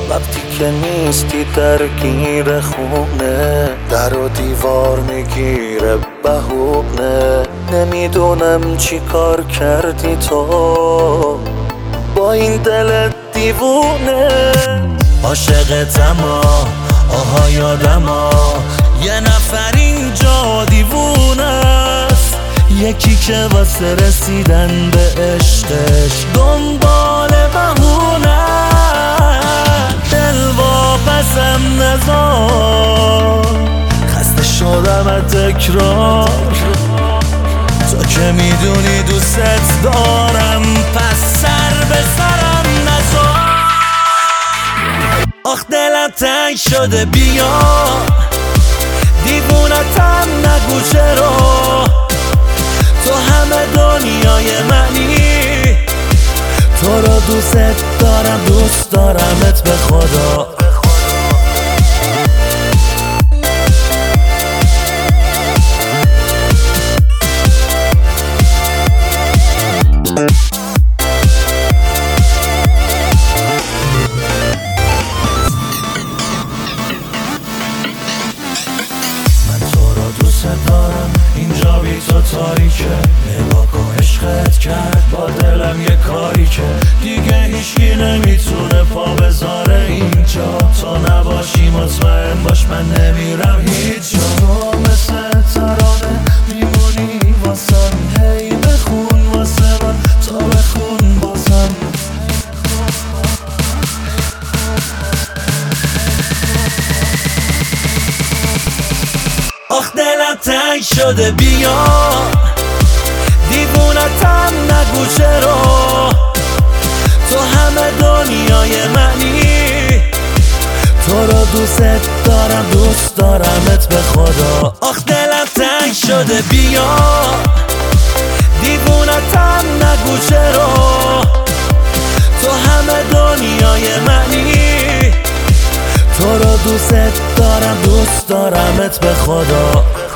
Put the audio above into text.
وقتی که نیستی درگیر خونه، در و دیوار میگیره بهونه. نمیدونم چی کار کردی تو با این دل دیوونه. عاشقتم آها یادم یه نفر اینجا دیوونه است، یکی که واسه رسیدن به عشقش دنبال بهونه. دل واپسم نذار، خسته شدم از تکرار، تو که میدونی دوست دارم، پس سر به سرم نذار. آخ دلم تنگ شده بیا، دیوونتم نگو چرا، تو همه دنیای منی، تو رو دوست دارم، دوست دارمت به خدا. دارم اینجا بی تو تاریکه، نگاه کن عشقت کرد با دلم یه کاری که دیگه هیچکی نمیتونه پا بذاره اینجا. تو نباشی مطمئن باش من نمیرم هیچ جا. تو مثل ترانه میمونی واسم، هی بخون واسه من، تا بخون بازم. آخ دلم تنگ شده بیا، دیوونتم نگو چرا، تو همه دنیای منی، تو رو دوست دارم، دوست دارمت به خدا. آخ دلم تنگ شده بیا، دیوونتم نگو چرا، تو همه دنیای منی، تو رو دوست دارم، دوست دارمت به خدا.